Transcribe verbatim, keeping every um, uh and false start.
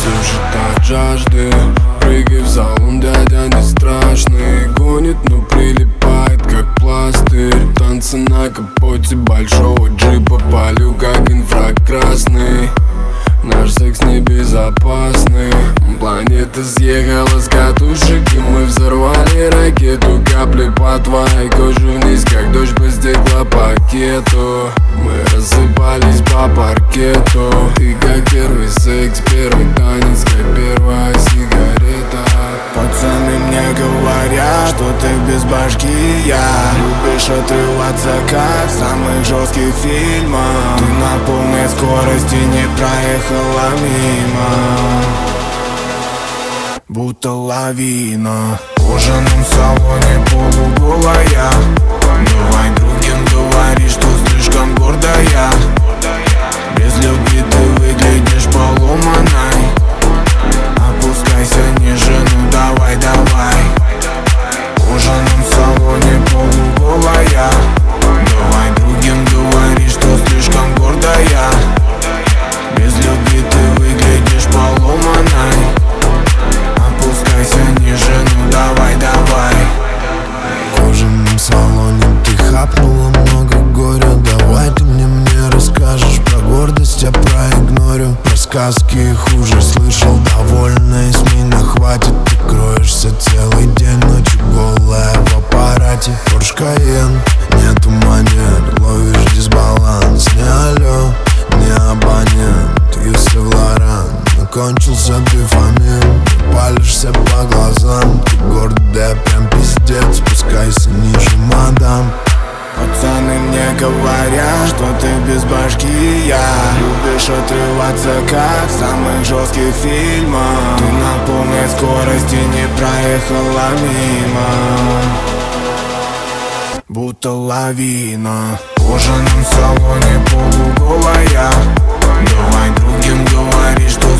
сушит от жажды. Прыгай в салон, дядя не страшный. Гонит, но прилипает как пластырь. Танцы на капоте большого джипа. Палю как инфракрасный. Наш секс небезопасный. Планета съехала с катушек, и мы взорвали ракету. Капли по твоей коже вниз, как дождь по стеклопакету. Мы рассыпались по паркету. Ты как первый секс, первый танец, как первая сигарета. Пацаны мне говорят, что ты без башки, я. Любишь отрываться, как в самых жестких фильмах. Ты на полной скорости не проехала мимо, будто лавина. В кожаном салоне полуголая. Давай другим говори, что слишком гордая. Без любви ты выглядишь поломанной. Опускайся ниже, ну давай, давай. В кожаном салоне полуголая. Давай другим говори, что слишком гордая. Без любви ты выглядишь поломанной. Опускайся ниже, ну давай, давай. В кожаном салоне ты хапнула много горя. Давай ты мне мне расскажешь про гордость, я проигнорю. Про сказки их уже слышал довольно, и с меня хватит. Ты кроешься целый день, ночью голая в аппарате. Порш Кайен, нету манер, ловишь дисбаланс. Не алло, не абонент, Юсеф Лоран. Кончился дофамин, палишься по глазам. Ты гордая, прям пиздец, спускайся ниже, мадам. Пацаны мне говорят, что ты без башки, я. Любишь отрываться, как в самых жестких фильмах. Ты на полной скорости не проехала мимо, будто лавина. В кожаном салоне полуголая. Давай другим говори, что